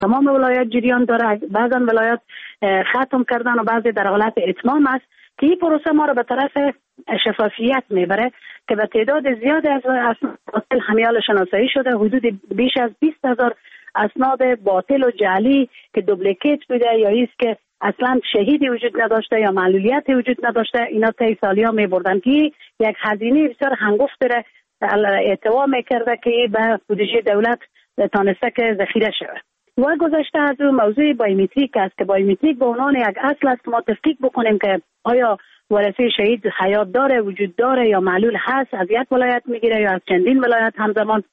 تمام ولایت جریان داره. بعضا ولایت ختم کردن و بعضی در حالت اتمام است که این پروسه ما رو به طرف شفافیت میبره که به تعداد زیاد از اسناد باطل همیال شناسایی شده. حدود بیش از 20,000 اسناد باطل و جعلی که دوپلیکیت بوده یا ایست که اصلا شهیدی وجود نداشته یا معلولیت وجود نداشته، اینا طی سالیا میبردن که یک هزینه بسیار هنگفت داره اعتبار میکرده که به بودجه دولت تانسته که ذخیره شود. و گذشته از اون موضوع بایومتریک است که بایومتریک به عنوان یک اصل است که ما تفکیک بکنیم که آیا ورثه شهید حیات داره، وجود داره یا معلول هست، از یک ولایت میگیره یا از چندین ولایت همزمان.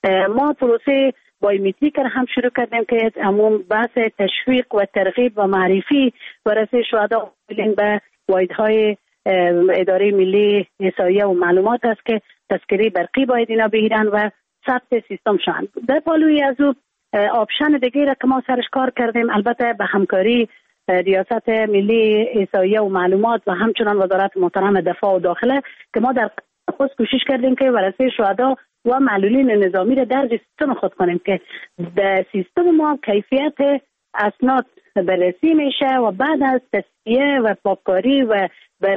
ما پروسه بایومتریک هم شروع کردیم که عموم بحث تشویق و ترغیب و معرفی ورثه شهدا به واحدهای اداره ملی احصایه و معلومات است که تذکره برقی باید اینا بگیرن و ثبت سیستم شوند. در پالوی از او آپشن دیگه را که ما سرش کار کردیم، البته به همکاری ریاست ملی احصایه و معلومات و همچنان وزارت محترم دفاع و داخله که ما در خود کوشش کردیم که ورثه شهدا و معلولین نظامی را درج سیستم خود کنیم که در سیستم ما کیفیت اسناد بررسی میشه و بعد از تصفیه و پاککاری و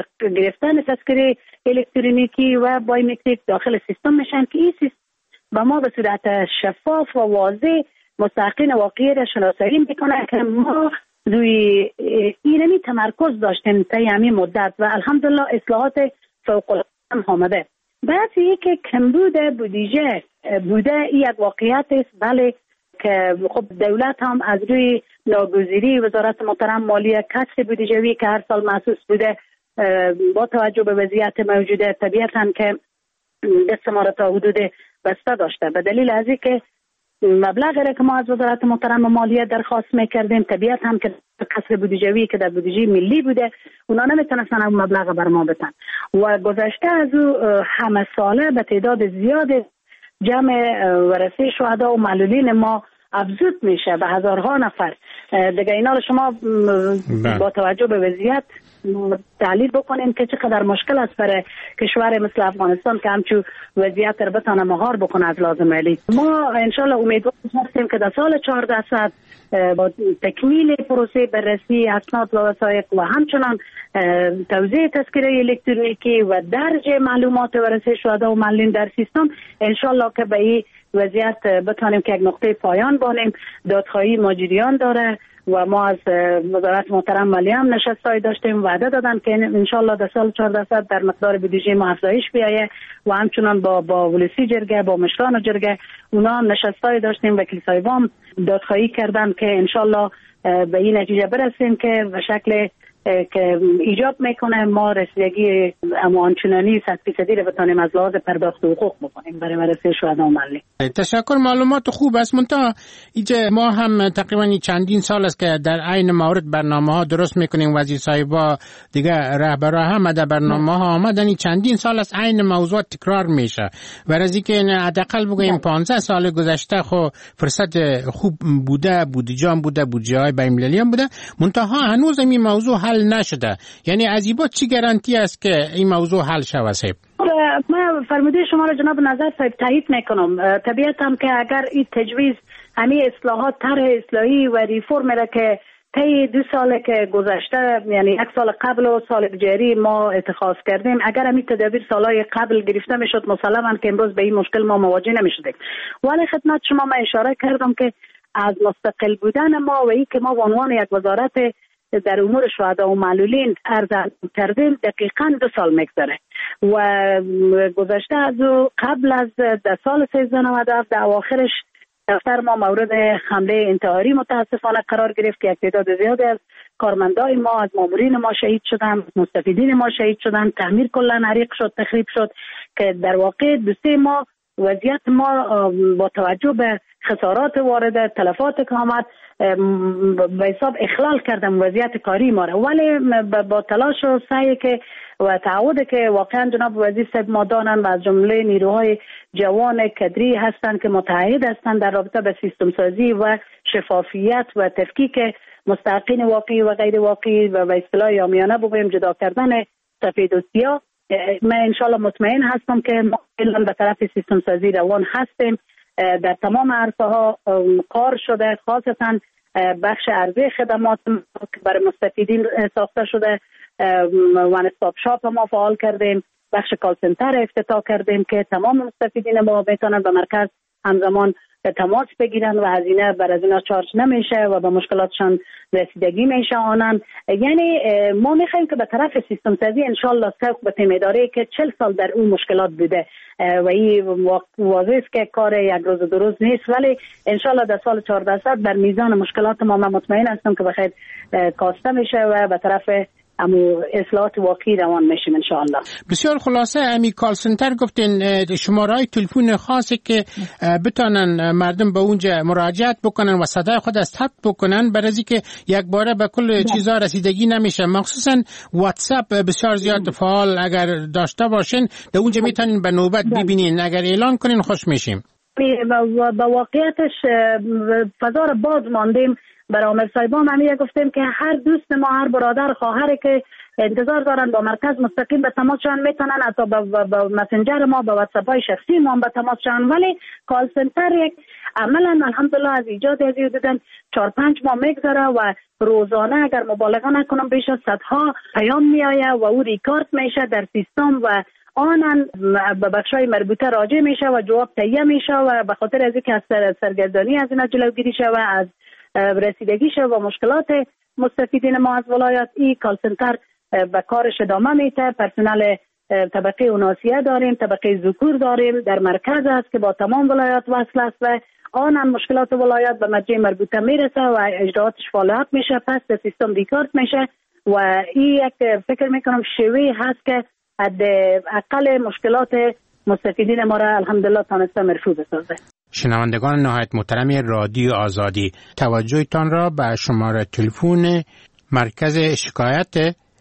گرفتن تذکره الکترونیکی و بایومتریک داخل سیستم میشن که این سیستم با ما به صورت شفاف و واضح مستحقین واقعی را شناسایی میکنه که ما روی اینمی تمرکز داشتیم طی همین مدت و الحمدلله اصلاحات فوق العاده آمده. بعد که کمبود بودجه بوده این یک واقعیت است، بله که خب دولت هم از روی ناگزیری وزارت محترم مالیه کسر بودجه‌ای که هر سال محسوس بوده با توجه به وضعیت موجوده طبیعتاً که دست ما را تا حدود بسته داشته. به دلیل از اینکه مبلغی را که ما از وزارت محترم مالیه درخواست میکردیم طبیعت هم که کسر بودجه‌ای که در بودجه ملی بوده اونا نمیتونستن اون مبلغ بر ما بدن و گذشته از او همه ساله به تعداد زیاد جمع ورثه شهدا و معلولین ما افزود میشه به هزارها نفر دیگه. اینا شما با توجه به وضعیت تحلیل بکنیم که چقدر مشکل است برای کشور مثل افغانستان که همچون وضعیت رو بتانه مهار بکنه از لازم مالی. ما انشالله امیدوار هستیم که در سال 1400 با تکمیل پروسه بررسی اسناد و وثایق و همچنان توزیع تذکره الکترونیکی و درج معلومات ورثه شهدا و معلولین در سیستم انشالله که به این وضعیت بتانیم که یک نقطه پایان بانیم. دادخواهی ماجریان داره و ما از وزارت محترم مالیه هم نشستای داشتیم، وعده دادن که انشالله در سال 1400 در مقدار بودجه ما افزایش بیایه و همچنان با ولسی جرگه با مشران جرگه اونا هم نشستای داشتیم. وکیل صاحبام دادخواهی کردن که انشالله به این نتیجه برسیم که به شکل که ایجاب میکنه ما رسیدگی آنچنانی 100% رو بتونیم از لحاظ پرداخت حقوق بکنیم برای ورثه شهدا و معلولین. تشکر، معلومات خوب است. منتها اینجا ما هم تقریبا چندین سال است که در عین مورد برنامه ها درست میکنیم، وزیر صاحبا دیگه رهبرا هم در برنامه ها آمدن، چندین سال است عین موضوع تکرار میشه. برای اینکه حداقل بگیم 15 سال گذشته خو فرصت خوب بوده، بودجه های بین المللی هم بوده، منتها هنوز این موضوع حل نشده. یعنی از این چی گارانتی است که این موضوع حل شود؟ صاحب من فرموده شما را جناب نظر صاحب تایید میکنم. طبیعتاً که اگر این تجویز همین اصلاحات طرح اصلاحی و ریفرم را که طی 2 سال که گذشته، یعنی 1 سال قبل و سال جاری ما اتخاذ کردیم، اگر همین تدابیر سالهای قبل گرفته میشد مسلماً که امروز به این مشکل ما مواجه نمیشدیم. ولی خدمت شما من اشاره کردم که از مستقل بودن ما و این که ما به عنوان یک وزارت در امور شهدا و معلولین عرض کردیم دقیقاً 2 سال میگذره و گذشته از او قبل از در سال 1397 در اواخرش دفتر ما مورد حمله انتحاری متاسفانه قرار گرفت که یک تعداد زیادی از کارمندای ما، از مامورین ما شهید شدن، مستفیدین ما شهید شدن، تعمیر کلا حریق شد، تخریب شد که در واقع 2 ما وضعیت ما با توجه به خسارات وارده، تلفات که آمد به حساب اخلال کردم وضعیت کاری ما را. ولی با تلاش و سعی که و تعهد که واقعا جناب وزیر صاحب ما دانن و از جمله نیروهای جوان کدری هستند که متعهد هستند در رابطه به سیستم سازی و شفافیت و تفکیک مستحقین واقعی و غیر واقعی و به اصطلاح عامیانه بگویم جدا کردن سفید و سیاه. من انشالله مطمئن هستم که ما الان به طرف سیستم سازی روان هستیم. در تمام عرصه‌ها کار شده، خاصتا بخش عرضه خدمات که برای مستفیدین ساخته شده. وان استاپ شاپ ما فعال کردیم، بخش کال سنتر افتتاح کردیم که تمام مستفیدین ما میتونن به مرکز همزمان تماس بگیرن و هزینه بر از اینا چارج نمیشه و به مشکلاتشان رسیدگی میشه آنن. یعنی ما میخوایم که به طرف سیستم سازی انشالله سوق بتیم اداره که 40 سال در اون مشکلات بوده و این واضح است که کار یک روز و دو روز نیست، ولی انشالله در سال 1400 در میزان مشکلات ما مطمئن هستم که بخیر کاسته میشه و به طرف امو اصلاحات واقعی روان میشیم انشاءالله. بسیار خلاصه امی کال سنتر گفتین شماره‌های تلفن خاصی که بتونن مردم به اونجا مراجعت بکنن و صدای خود از ثبت بکنن، برای اینکه یک باره به کل چیزا رسیدگی نمیشه. مخصوصا واتساپ بسیار زیاد فعال اگر داشته باشین در اونجا میتونین به نوبت ببینین، اگر اعلان کنین خوش میشیم. با واقعیتش فضا رو باز ماندیم. برای عامر صاحبان همیشه گفتیم که هر دوست ما، هر برادر خواهری که انتظار دارن با مرکز مستقیم به تماس شون میتونن، حتی با مسنجر ما، با واتساپ های شخصی ما به تماس شون. ولی کال سنتر یک عملا الحمدلله از ایجاد از دیدن 4-5 ماه میگذره و روزانه اگر مبالغه نکنم بیش از صدها پیام میآید و او ریکارد میشه در سیستم و آنن به بخشای مربوطه راجع میشه و جواب تهیه میشه و به خاطر از اینکه از سرگردانی از این جلوگیری شه و از رسیدگی شه و مشکلات مستفیدین ما از ولایت، این کال سنتر به کارش ادامه میده. پرسنل طبقه اوناسیه داریم، طبقه ذکور داریم، در مرکز است که با تمام ولایات وصل است و آنن مشکلات ولایت به مرجع مربوطه میرسه و اجراعاتش فعالیت میشه، پس به سیستم ریکارد میشه و این یک فکر میکنم شیوه هست که حداقل مشکلات مستفیدین ما را الحمدلله تانسته مرفوع بسازه. شنوندگان نهایت محترم رادیو آزادی، توجهتان را به شماره تلفن مرکز شکایت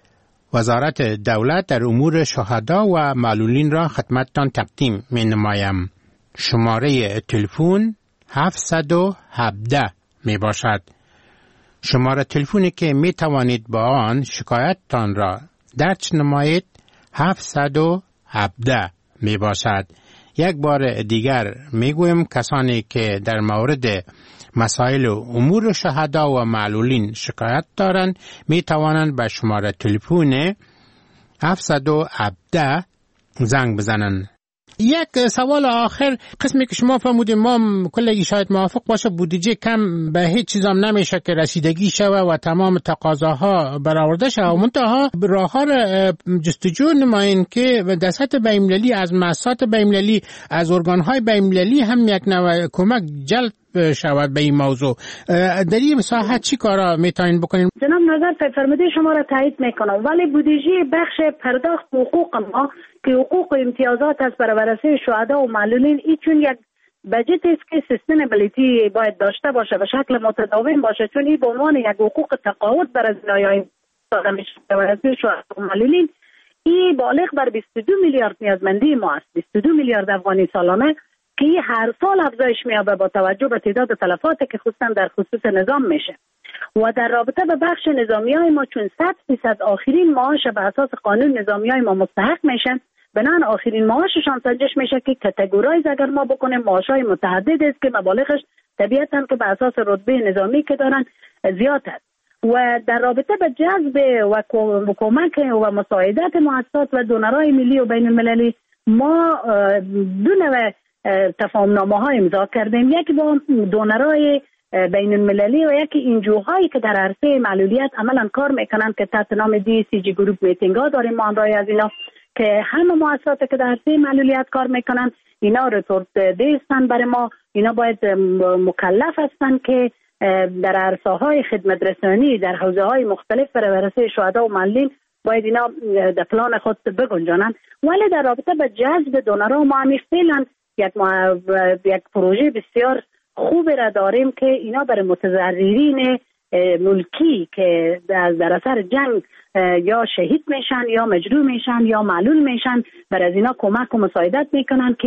وزارت دولت در امور شهدا و معلولین را خدمتتان تقدیم می نمایم. شماره تلفن 717 می باشد. شماره تلفنی که می توانید با آن شکایتتان را درج نمایید 717 می باشد. یک بار دیگر میگویم کسانی که در مورد مسائل و امور شهدا و معلولین شکایت دارند می توانند به شماره تلفن 717 زنگ بزنند. یک سوال آخر، قسمی که شما فرمودید ما کلگی شاید موافق باشه بودجه کم به هیچ چیزام نمیشه که رسیدگی شوه و تمام تقاضاها برآورده شوه، منتها راه‌ها را جستجو نمایین که در سطح بین‌المللی از مؤسسات بین‌المللی، از ارگان‌های بین‌المللی هم یک نوع کمک جلب شود به این موضوع. در این ساحت چی کارا میتونین بکنین؟ جناب نظر فرموده شما را تایید میکنم، ولی بودجه بخش پرداخت حقوق ما که حقوق و امتیازات است برای ورثه شهدا و معلولین، این چون یک بجت است که سستینبلیتی باید داشته باشه و شکل متداوم باشه، چون این به عنوان یک حقوق تقاعد برای زنایای داده میشه ورثه شهدا و معلولین. این بالغ بر 22 میلیارد نیازمندی ما است، 22 میلیارد افغانی سالانه که هر سال افزایش می‌یابه با توجه به تعداد تلفاتی که خصوصا در خصوص نظام میشه. و در رابطه به بخش نظامیای ما چون 100% آخرین معاش به اساس قانون نظامیای ما مستحق میشن، بنابراین آخرین معاششان سنجش میشه که کاتگورایز اگر ما بکنیم معاشای متعدد است که مبالغش طبیعتاً که به اساس رتبه نظامی که دارن زیاد است. و در رابطه به جذب و کمک و مساعدت مؤسسات و دونرای ملی و بین المللی ما دو نوع تفاهم‌نامه‌ها امضا کردیم، یکی با دونرای بین المللی و یکی انجوهایی که در عرصه معلولیت عملا کار میکنن که تحت نام DCG گروپ میتینگ ها داریم ما همراه از اینا که همه مؤسساتی که در عرصه معلولیت کار میکنن اینا رپورت دیستن برای ما، اینا باید مکلف هستن که در عرصه های خدمت رسانی در حوزه های مختلف برای ورثه شهدا و معلولین باید اینا در پلان خود بگنجانن. ولی در رابطه به جذب دونرها ما همیشه فعلا یک پروژه بسیار خوب را داریم که اینا برای متضررین ملکی که در اثر جنگ یا شهید میشن یا مجروح میشن یا معلول میشن، برای از اینا کمک و مساعدت میکنن که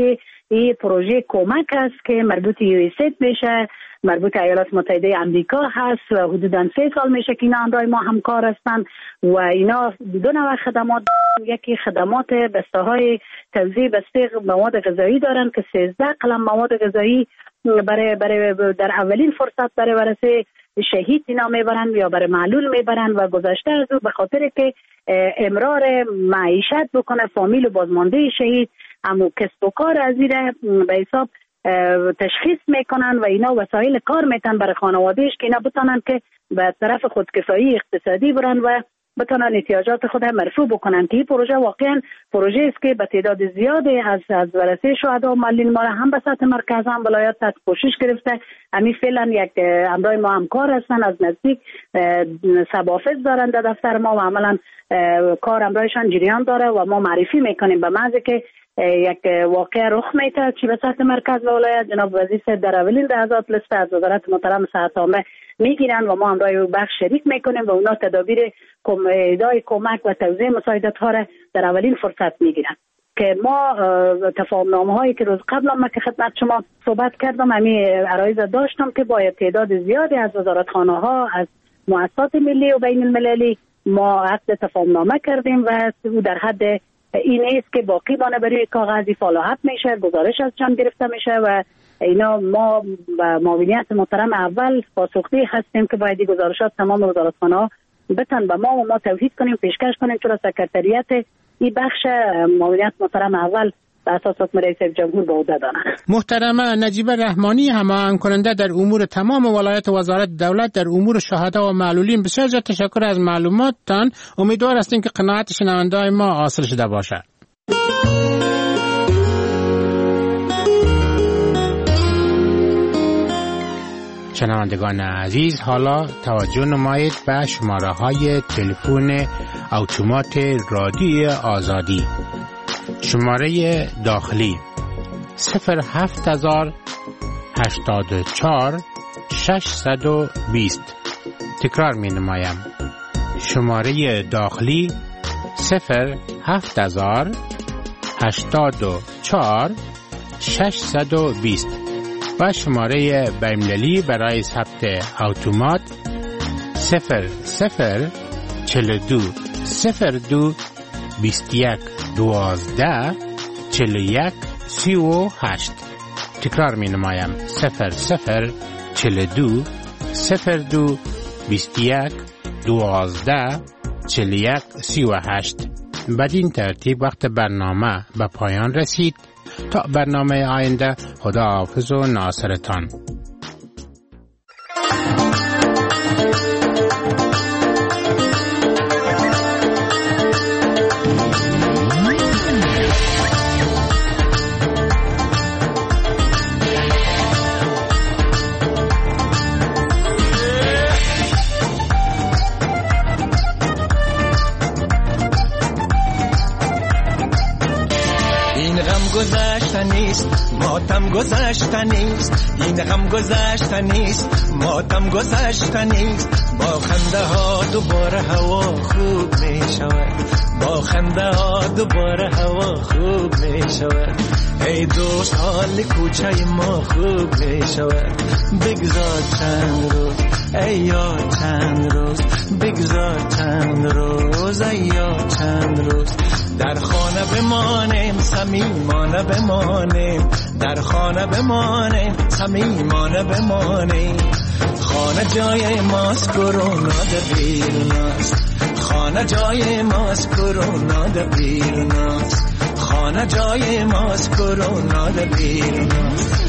این پروژه کمک است که مربوط USAID میشه، مربوط ایالات متحده آمریکا هست و حدوداً 3 سال میشه که اینا همراه ما همکار هستن و اینا 2 نوع خدمات، یکی خدمات بسته‌های توزیع بسته مواد غذایی دارن که 13 قلم مواد غذایی برای در اولین فرصت برای ورثه شهید اینا میبرن یا برای معلول میبرن و گذشته از او به خاطر که امرار معیشت بکنه فامیل و بازمانده شهید، اما کسب و کار از این به حساب تشخیص میکنن و اینا وسایل کار میتن برای خانوادهش که اینا بتونن که به طرف خودکفایی اقتصادی برن و بتونن احتیاجات خود هم مرفوع بکنن. که این پروژه واقعا پروژه است که به تعداد زیادی از ورثه شهدا و معلولین ما هم به سطح مرکز هم ولایت تحت کوشش گرفته. همین فعلا یک همراه ما همکار هستن، از نزدیک سبافز دارن در دفتر ما و عملا کار همراهشان جریان داره و ما معرفی میکنیم به محض که یک واقعه رخ میده چی به سطح مرکز و ولایت جناب وزیر صاحب در اولین لحظات لیست از وزارت محترم صحت عامه میگیرن و ما همراه بخش شریک میکنیم و اونا تدابیر ادای کمک و توزیع مساعدت ها را در اولین فرصت میگیرن. که ما تفاهمنامه هایی که روز قبل هم که خدمت شما صحبت کردم همین عرایض داشتم که با تعداد زیادی از وزارتخانه ها، از مؤسسات ملی و بین المللی ما عقد تفاهمنامه کردیم و او در حد این است که باقی بانه برای کاغذی فالوآپ میشه، گزارش از جان گرفته میشه و اینا ما با معاونیت محترم اول پاسخگوی هستیم که باید گزارشات تمام وزارتخانه‌ها بتن به ما و ما توحید کنیم، پیشکش کنیم چرا سکرتریت این بخش معاونیت محترم اول به اساس حکم رئیس جمهور به عهده دارند. محترمه نجیبه رحمانی هماهنگ کننده در امور تمام ولایت وزارت دولت در امور شهدا و معلولین، بسیار زیاد تشکر از معلوماتتان. امیدوار هستیم که قناعت شنونده‌های ما حاصل شده باشد. شنوندگان عزیز، حالا توجه نمایید به شماره‌های تلفن اتومات رادیو آزادی. شماره داخلی 07084 620. تکرار می نمایم. شماره داخلی 07084 620 و شماره بین‌المللی برای ثبت اتومات 0042 02 21 12 41 38. تکرار می نمایم 0042 02 21 12 41 38. بدین ترتیب وقت برنامه به پایان رسید. تا برنامه آینده، خدا حافظ و ناصرتان. نیست ماتم گذشته نیست، این غم گذشته نیست ماتم گذشته نیست. با خنده ها دوباره هوا خوب می شود، با خنده ها دوباره هوا خوب می شود. ای دوست حال کوچه ما خوب می شود. بگذار چند روز ای یار چند روز، بگذار چند روز ای یار چند روز. در خانه بمانیم صمیمانه بمانیم، در خانه بمانیم صمیمانه بمانیم. خانه جای ماست کرونا دبیرناست، خانه جای ماست کرونا دبیرناست، خانه جای ماست کرونا دبیرناست.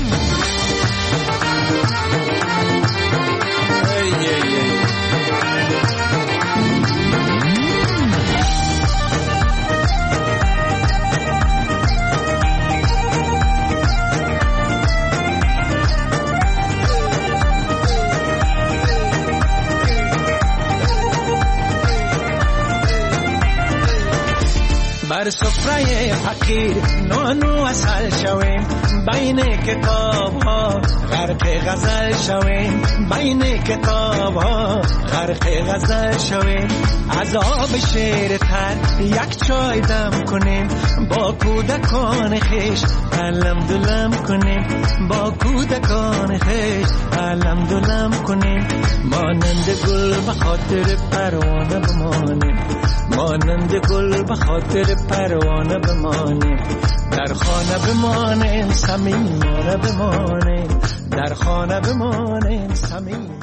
بر سفره فقیر نانو اصل شویم، بین کتاب ها غرق غزل شویم بین کتاب ها، غرق غزل شویم از آب شیر تر یک چای دم کنیم، با کودکان خیش علم دلم کنیم، با کودکان خیش علم دلم کنیم. مانند گل به خاطر پروانه بمانیم، مانند گل به خاطر پروانه بمانیم، در خانه بمانیم صمیمانه بمانیم، در خانه بمانیم صمیمانه.